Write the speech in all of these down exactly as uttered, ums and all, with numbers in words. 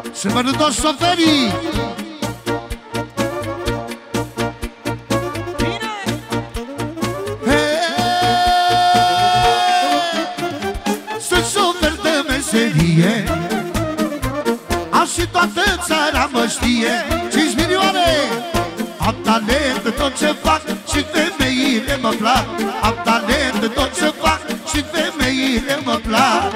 Și văd toți șoferii. Sunt șofer de meserie, am și toată țara mă știe. Cinci milioane, am talent în tot ce fac și femeile mă plac. Am talent în tot ce fac și femeile mă plac.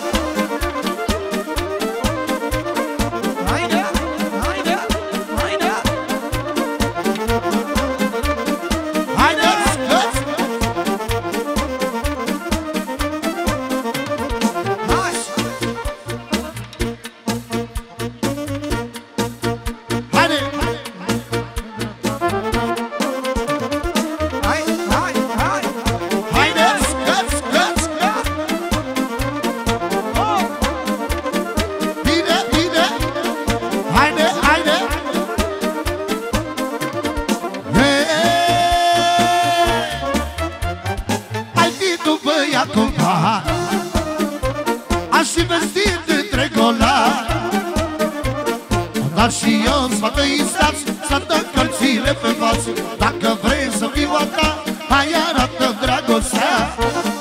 Aș fi vestit între golar, dar și eu sfată instați să dă cărțile pe față. Dacă vrei să fiu a ta, hai arată dragostea.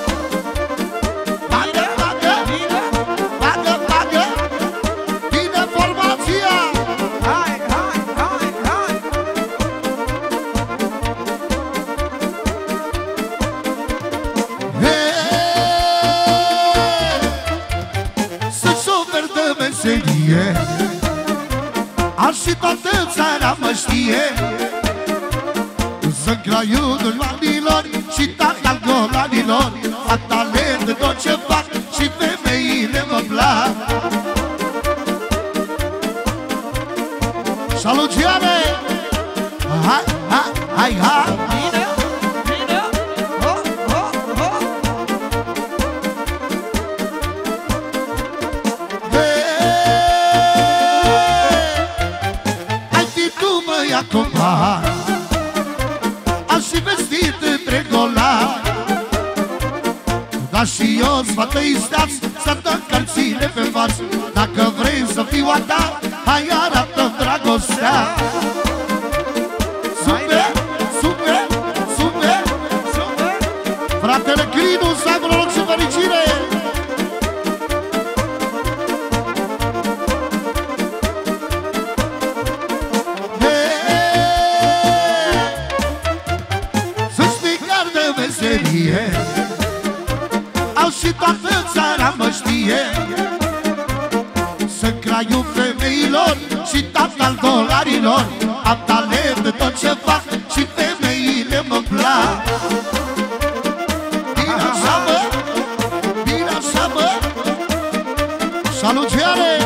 Bagă, bagă, bagă, bagă, vine formația. Hai, hai, hai, hai. Meserie, ar și toată țara mă știe. Sunt craiunul banilor și tata-l golanilor. Am talent în tot ce fac și femeile mă plac. Saluțiane! Hai, hai, hai, hai! Aș fi vestit între golar, dar și eu sfătăi stați să dă cărțile pe față. Dacă vrei să fiu a ta, hai arată dragostea. Super, super, super, super. Fratele Crinu, să aibă noroc și fericire. Au și toată țara mă știe. Sunt craiul femeilor și tata-l dolarilor. Am talent în tot ce fac și femeile mă plac. Bine așa, bă, bine așa, bă. Saluțiane!